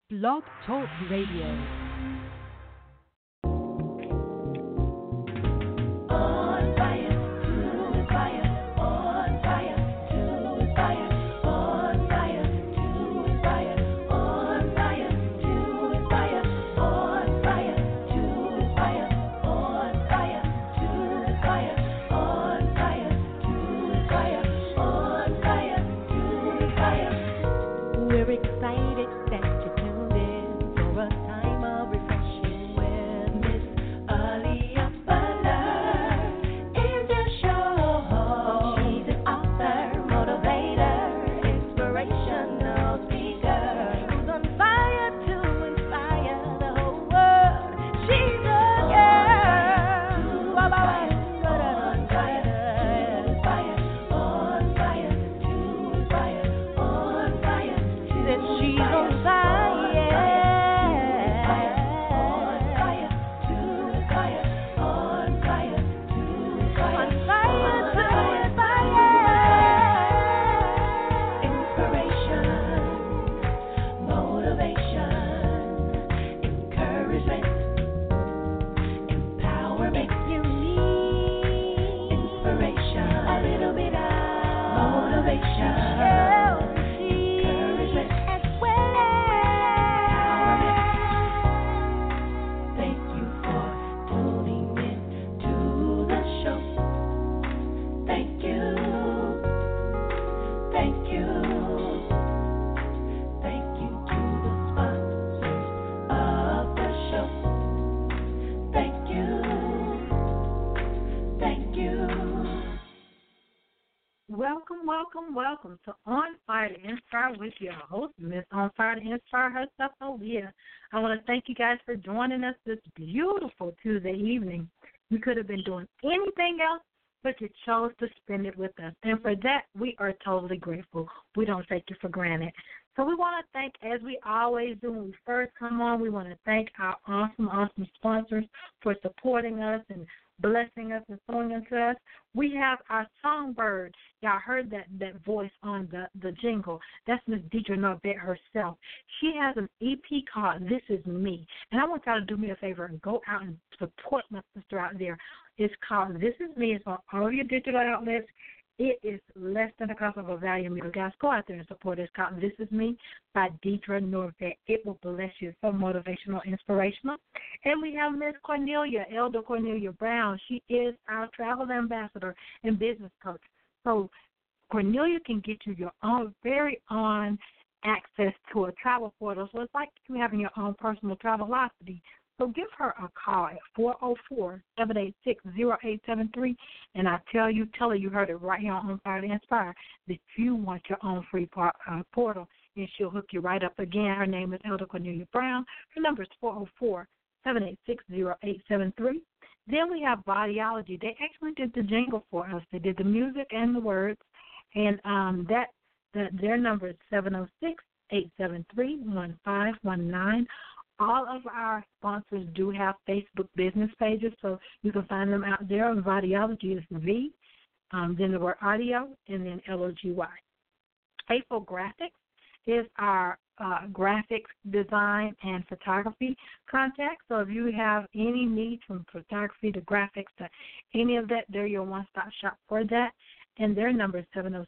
Blog Talk Radio. Welcome to On Fire to Inspire with your host, Miss On Fire to Inspire herself, Aaliyah. I want to thank you guys for joining us this beautiful Tuesday evening. We could have been doing anything else, but you chose to spend it with us. And for that, we are totally grateful. We don't take you for granted. So we want to thank, as we always do when we first come on, we want to thank our awesome sponsors for supporting us and blessing us and sowing into us. We have our songbird. Y'all heard that voice on the jingle. That's Miss Deidre Norvett herself. She has an EP called This Is Me. And I want y'all to do me a favor and go out and support my sister out there. It's called This Is Me. It's on all of your digital outlets. It is less than the cost of a value meal. Guys, go out there and support it. It's called This Is Me by Deidre Norvett. It will bless you. It's so motivational, inspirational. And we have Miss Cornelia, Elder Cornelia Brown. She is our travel ambassador and business coach. So Cornelia can get you your own, very own access to a travel portal. So it's like you having your own personal Travelocity. So give her a call at 404-786-0873, and tell her you heard it right here on Fire to Inspire that you want your own free portal, and she'll hook you right up again. Her name is Elder Cornelia Brown. Her number is 404-786-0873. Then we have Bodyology. They actually did the jingle for us. They did the music and the words, and their number is 706-873-1519. All of our sponsors do have Facebook business pages, so you can find them out there. Bodyology is V, then the word audio, and then LOGY. April Graphics is our graphics design and photography contact. So if you have any need from photography to graphics to any of that, they're your one-stop shop for that. And their number is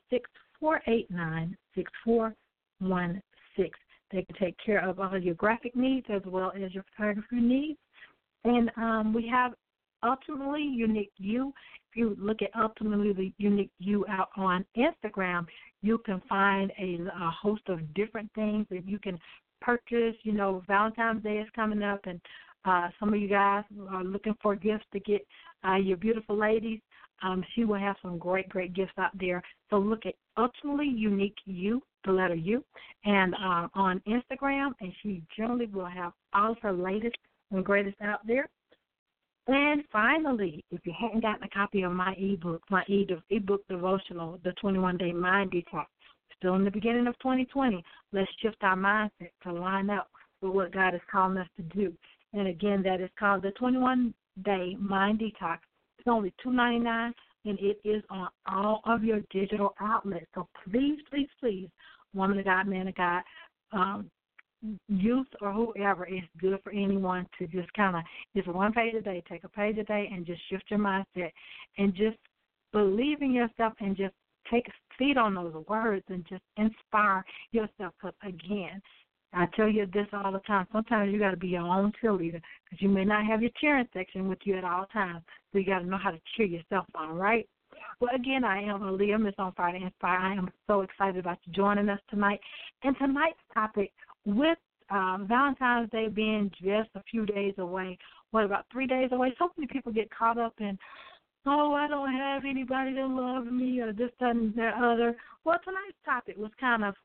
706-489-6416. They can take care of all of your graphic needs as well as your photography needs. And we have Ultimately Unique You. If you look at Ultimately Unique You out on Instagram, you can find a host of different things that you can purchase. You know, Valentine's Day is coming up, and some of you guys are looking for gifts to get your beautiful ladies. She will have some great gifts out there. So look at Ultimately Unique You, the letter U, and on Instagram, and she generally will have all of her latest and greatest out there. And finally, if you hadn't gotten a copy of my ebook, ebook devotional, the 21-Day Mind Detox, still in the beginning of 2020, let's shift our mindset to line up with what God is calling us to do. And again, that is called the 21-Day Mind Detox. It's only $2.99, and it is on all of your digital outlets. So please, woman of God, man of God, youth or whoever, it's good for anyone to just kind of, just one page a day, take a page a day and just shift your mindset and just believe in yourself and just feed on those words and just inspire yourself. Because, again, I tell you this all the time, sometimes you got to be your own cheerleader because you may not have your cheering section with you at all times, so you got to know how to cheer yourself on, right? Well, again, I am Aaliyah, Miss On Fire to Inspire. I am so excited about you joining us tonight. And tonight's topic, with Valentine's Day being just a few days away, about 3 days away, so many people get caught up in, oh, I don't have anybody to love me or this, that, and that other. Well, tonight's topic was kind of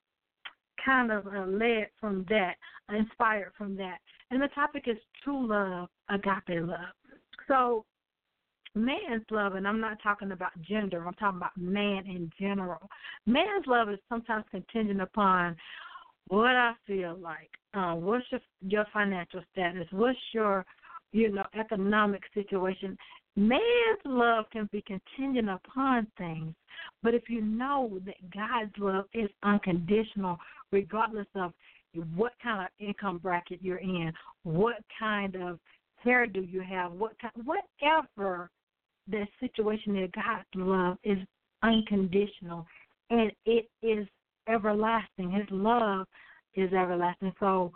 led from that, inspired from that. And the topic is true love, agape love. So man's love, and I'm not talking about gender, I'm talking about man in general. Man's love is sometimes contingent upon what I feel like, what's your financial status, what's your, economic situation. Man's love can be contingent upon things, but if you know that God's love is unconditional, regardless of what kind of income bracket you're in, what kind of hairdo you have, whatever the situation is, God's love is unconditional, and it is everlasting. His love is everlasting. So,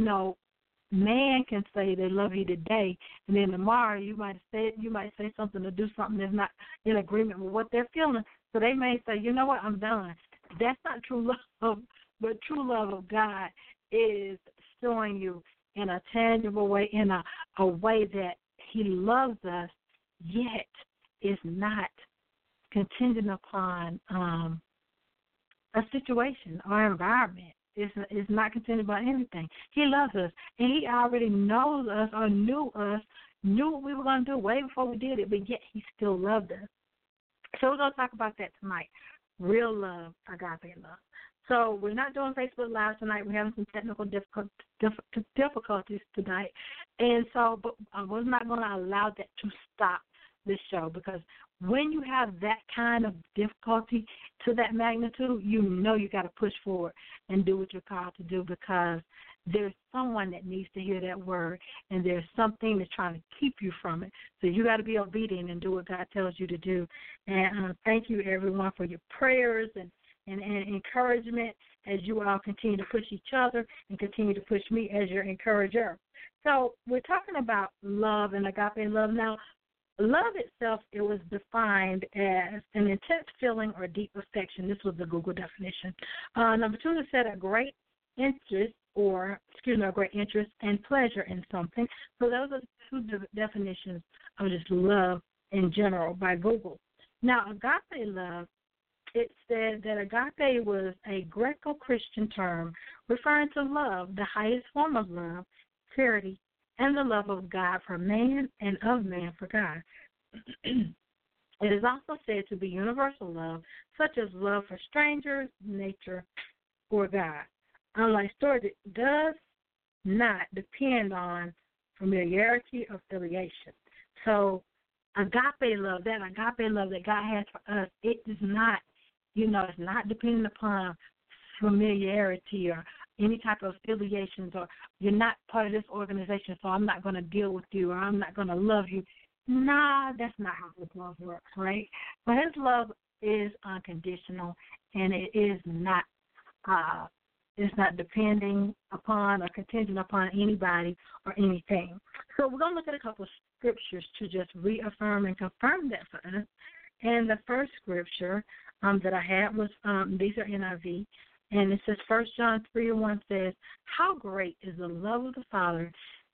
man can say they love you today, and then tomorrow you might say something or do something that's not in agreement with what they're feeling. So they may say, you know what, I'm done. That's not true love, but true love of God is showing you in a tangible way, in a way that He loves us, yet is not contingent upon a situation or environment. It's not contingent upon anything. He loves us, and He already knows us or knew what we were going to do way before we did it, but yet He still loved us. So we're going to talk about that tonight, real love, agape love. So we're not doing Facebook Live tonight. We're having some technical difficulties tonight, and so but we're not going to allow that to stop this show, because when you have that kind of difficulty to that magnitude, you got to push forward and do what you're called to do, because there's someone that needs to hear that word, and there's something that's trying to keep you from it. So you got to be obedient and do what God tells you to do. And thank you, everyone, for your prayers and encouragement as you all continue to push each other and continue to push me as your encourager. So we're talking about love and agape love. Now, love itself, it was defined as an intense feeling or deep affection. This was the Google definition. Number 2, it said a great interest and pleasure in something. So those are the 2 definitions of just love in general by Google. Now, agape love, it said that agape was a Greco-Christian term referring to love, the highest form of love, charity, and the love of God for man and of man for God. It is also said to be universal love, such as love for strangers, nature, or God. Unlike storge, it does not depend on familiarity or affiliation. So agape love that God has for us, it is not, it's not dependent upon familiarity or any type of affiliations, or you're not part of this organization, so I'm not going to deal with you, or I'm not going to love you. Nah, that's not how His love works, right? But His love is unconditional, and it is not depending upon or contingent upon anybody or anything. So we're going to look at a couple of scriptures to just reaffirm and confirm that for us. And the first scripture that I had was, these are NIV, and it says 1 John 3:1 says, how great is the love of the Father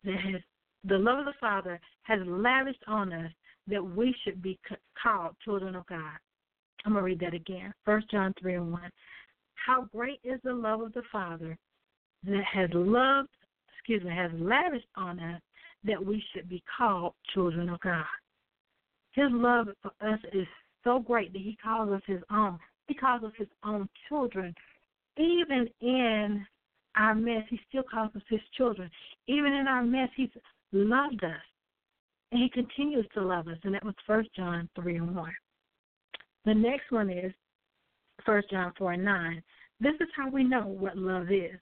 has lavished on us that we should be called children of God. I'm going to read that again. 1 John 3:1. How great is the love of the Father that has lavished on us that we should be called children of God. His love for us is so great that He calls us His own. He calls us His own children. Even in our mess, He still calls us His children. Even in our mess, He's loved us. And He continues to love us. And that was 1 John 3:1. The next one is 1 John 4:9. This is how we know what love is.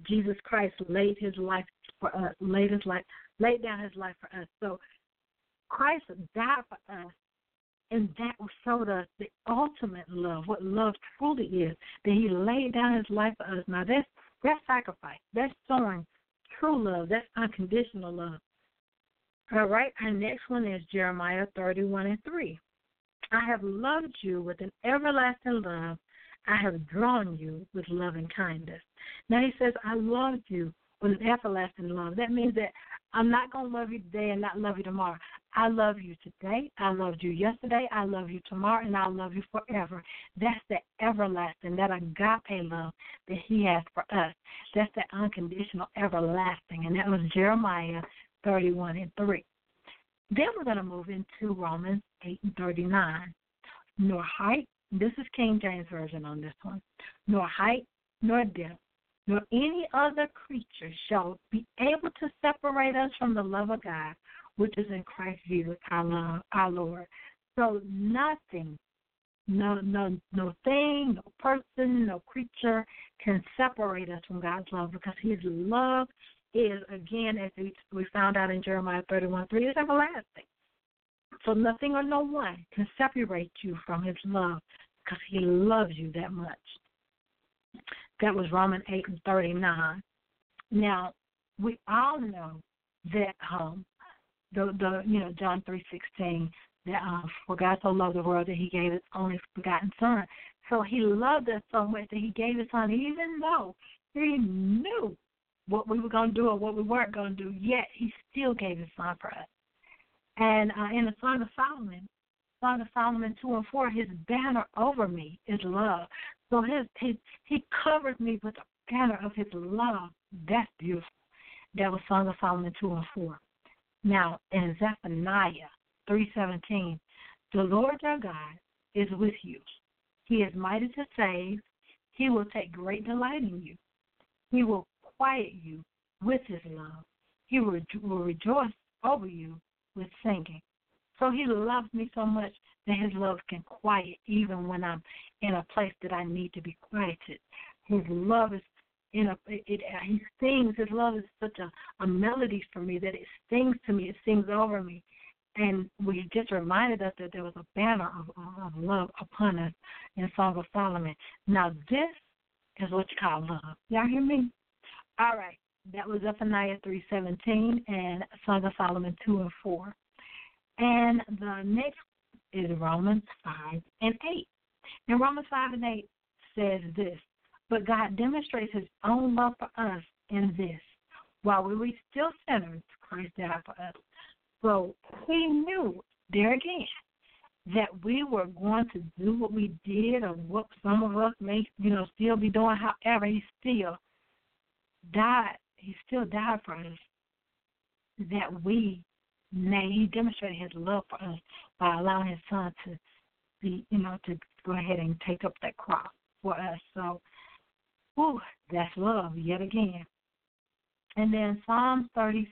Jesus Christ laid his life for us, laid down his life for us. So Christ died for us, and that showed us the ultimate love, what love truly is, that he laid down his life for us. Now, that's sacrifice. That's showing true love. That's unconditional love. All right, our next one is Jeremiah 31:3. I have loved you with an everlasting love. I have drawn you with loving kindness. Now he says, I loved you with an everlasting love. That means that I'm not going to love you today and not love you tomorrow. I love you today. I loved you yesterday. I love you tomorrow, and I'll love you forever. That's the everlasting, that agape love that he has for us. That's the unconditional everlasting, and that was Jeremiah 31:3. Then we're going to move into Romans 8:39. Nor height, this is King James Version on this one, nor height, nor depth, nor any other creature shall be able to separate us from the love of God, which is in Christ Jesus our Lord. So nothing, no thing, no person, no creature can separate us from God's love, because his love is, again, as we found out in Jeremiah 31:3, is everlasting. So nothing or no one can separate you from his love, because he loves you that much. That was Romans 8:39. Now, we all know that John 3:16, that for God so loved the world that he gave his only begotten Son. So he loved us so much that he gave his Son, even though he knew what we were going to do or what we weren't going to do, yet he still gave his Son for us. And in the Song of Solomon 2:4, his banner over me is love. So he covers me with the banner of his love. That's beautiful. That was Song of Solomon 2:4. Now, in Zephaniah 3:17, the Lord your God is with you. He is mighty to save. He will take great delight in you. He will quiet you with his love. He will rejoice over you with singing. So he loves me so much that his love can quiet even when I'm in a place that I need to be quieted. His love is he sings. His love is such a melody for me that it sings to me. It sings over me. And we just reminded us that there was a banner of love upon us in Song of Solomon. Now this is what you call love. Y'all hear me? All right. That was Zephaniah 3:17 and Song of Solomon 2:4. And the next is Romans 5:8. And Romans 5:8 says this: but God demonstrates his own love for us in this: while we were still sinners, Christ died for us. So he knew, there again, that we were going to do what we did, or what some of us may, still be doing. However, he still died. He still died for us, that he demonstrated his love for us by allowing his Son to be, to go ahead and take up that cross for us. So, that's love yet again. And then Psalm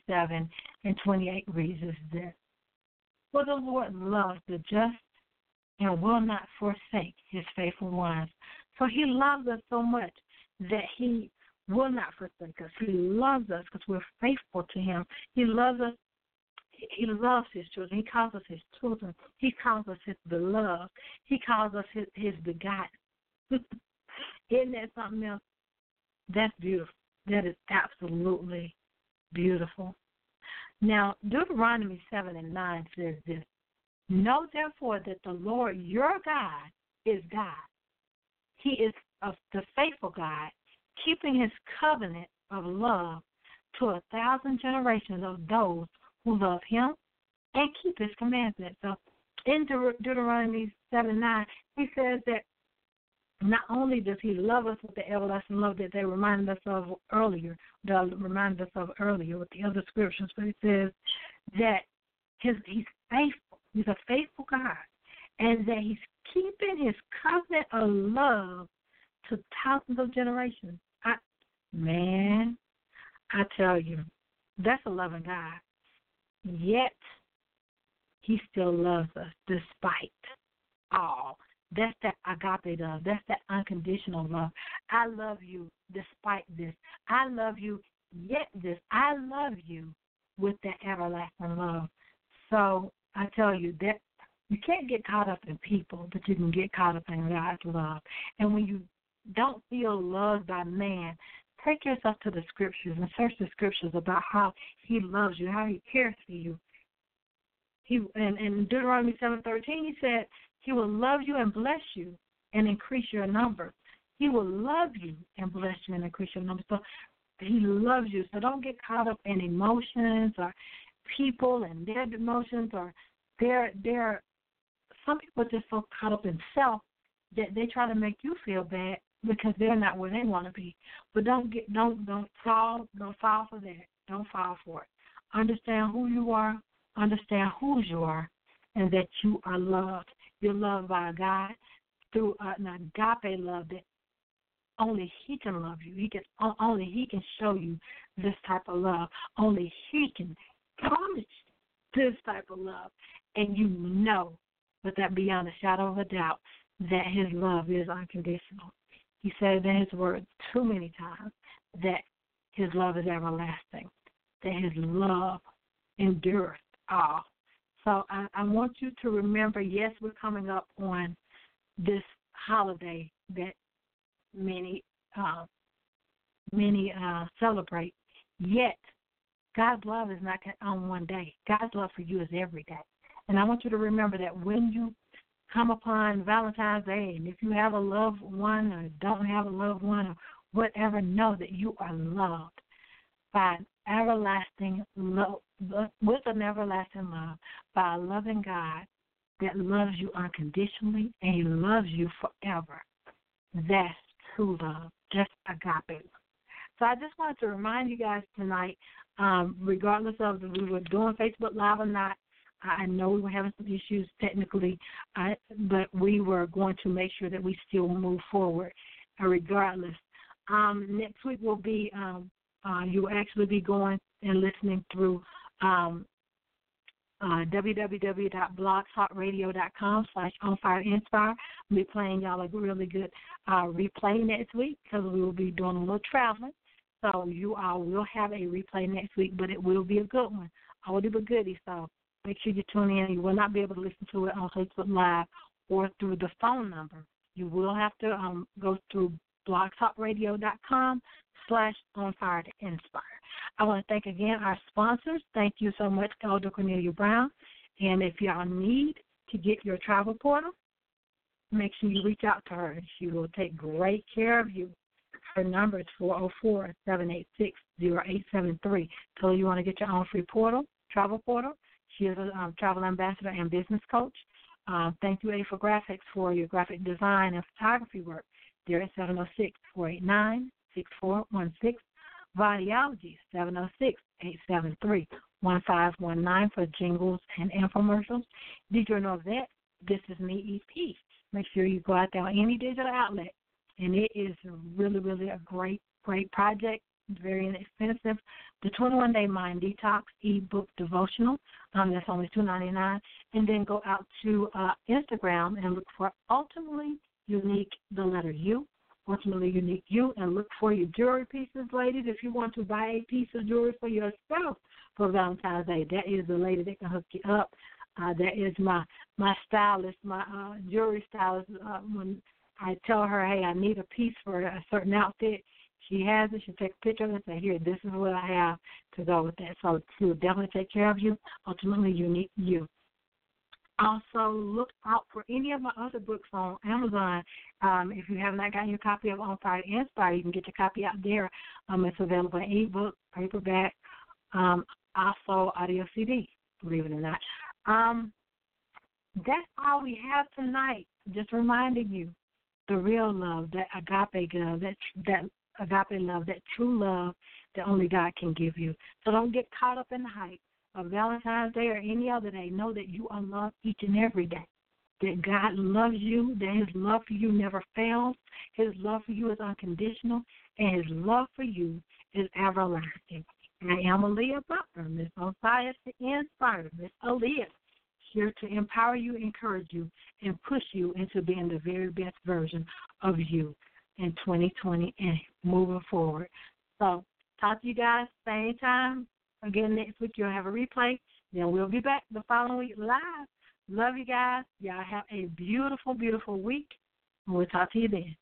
37:28 reads this: for the Lord loves the just and will not forsake his faithful ones. So he loves us so much that he will not forsake us. He loves us because we're faithful to him. He loves us. He loves his children. He calls us his children. He calls us his beloved. He calls us his begotten. Isn't that something else? That's beautiful. That is absolutely beautiful. Now, Deuteronomy 7:9 says this: know therefore that the Lord your God is God. He is the faithful God, keeping his covenant of love to 1,000 generations of those who love him and keep his commandments. So in Deuteronomy 7:9, he says that not only does he love us with the everlasting love that they reminded us of earlier, with the other scriptures, but he says that he's faithful. He's a faithful God, and that he's keeping his covenant of love to thousands of generations. I tell you, that's a loving God. Yet, he still loves us despite all. That's that agape love. That's that unconditional love. I love you despite this. I love you yet this. I love you with that everlasting love. So I tell you that you can't get caught up in people, but you can get caught up in God's love. And when you don't feel loved by man, take yourself to the scriptures and search the scriptures about how he loves you, how he cares for you. In Deuteronomy 7:13, he said he will love you and bless you and increase your numbers. He will love you and bless you and increase your numbers. So he loves you. So don't get caught up in emotions or people and their emotions or their. Some people are just so caught up in self that they try to make you feel bad because they're not where they want to be. But don't fall for that. Don't fall for it. Understand who you are. Understand whose you are, and that you are loved. You're loved by God through an agape love that only He can love you. Only He can show you this type of love. Only He can promise this type of love, and you know, without beyond a shadow of a doubt, that His love is unconditional. He said in His word too many times that His love is everlasting, that His love endureth all. So I want you to remember, yes, we're coming up on this holiday that many celebrate, yet God's love is not on one day. God's love for you is every day. And I want you to remember that when you come upon Valentine's Day, and if you have a loved one or don't have a loved one or whatever, know that you are loved by an everlasting love, with an everlasting love, by a loving God that loves you unconditionally and He loves you forever. That's true love, just agape. So I just wanted to remind you guys tonight, regardless of if we were doing Facebook Live or not, I know we were having some issues technically, but we were going to make sure that we still move forward regardless. Next week will be, you will actually be going and listening through www.blogtalkradio.com/onfireinspire. We'll be playing y'all a really good replay next week because we will be doing a little traveling. So you all will have a replay next week, but it will be a good one. All the goodies. So make sure you tune in. You will not be able to listen to it on Facebook Live or through the phone number. You will have to go through blogtalkradio.com/onfireinspire. I want to thank again our sponsors. Thank you so much, Elder Cornelia Brown. And if y'all need to get your travel portal, make sure you reach out to her. She will take great care of you. Her number is 404-786-0873. So you want to get your own free portal, travel portal. She is a travel ambassador and business coach. Thank you, A4 Graphics, for your graphic design and photography work. They're at 706-489-6416. Videology, 706-873-1519 for jingles and infomercials. Did you know that? This is me, EP. Make sure you go out there on any digital outlet. And it is really, really a great project. Very inexpensive. The 21-Day Mind Detox ebook devotional, that's only $2.99. And then go out to Instagram and look for Ultimately Unique, the letter U, Ultimately Unique You, and look for your jewelry pieces, ladies. If you want to buy a piece of jewelry for yourself for Valentine's Day, that is the lady that can hook you up. That is my stylist, my jewelry stylist. When I tell her, hey, I need a piece for a certain outfit, she has it. She'll take a picture of it and say, here, this is what I have to go with that. So she will definitely take care of you. Ultimately Unique You. Also, look out for any of my other books on Amazon. If you have not gotten your copy of On Fire to Inspire, you can get your copy out there. It's available in ebook, paperback, also audio CD, believe it or not. That's all we have tonight. Just reminding you, the real love, that agape love, that agape love, that true love that only God can give you. So don't get caught up in the hype of Valentine's Day or any other day. Know that you are loved each and every day, that God loves you, that His love for you never fails. His love for you is unconditional, and His love for you is everlasting. I am Aaliyah Butler, Miss On Fire to Inspire, Miss Aaliyah, here to empower you, encourage you, and push you into being the very best version of you in 2020 and moving forward. So talk to you guys same time. Again, next week you'll have a replay. Then we'll be back the following week live. Love you guys. Y'all have a beautiful, beautiful week. And we'll talk to you then.